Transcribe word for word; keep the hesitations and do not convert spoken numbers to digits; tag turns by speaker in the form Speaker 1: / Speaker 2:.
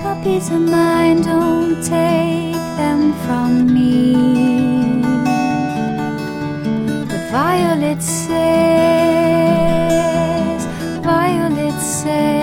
Speaker 1: A peace of mind, don't take them from me. But Violet says, Violet says,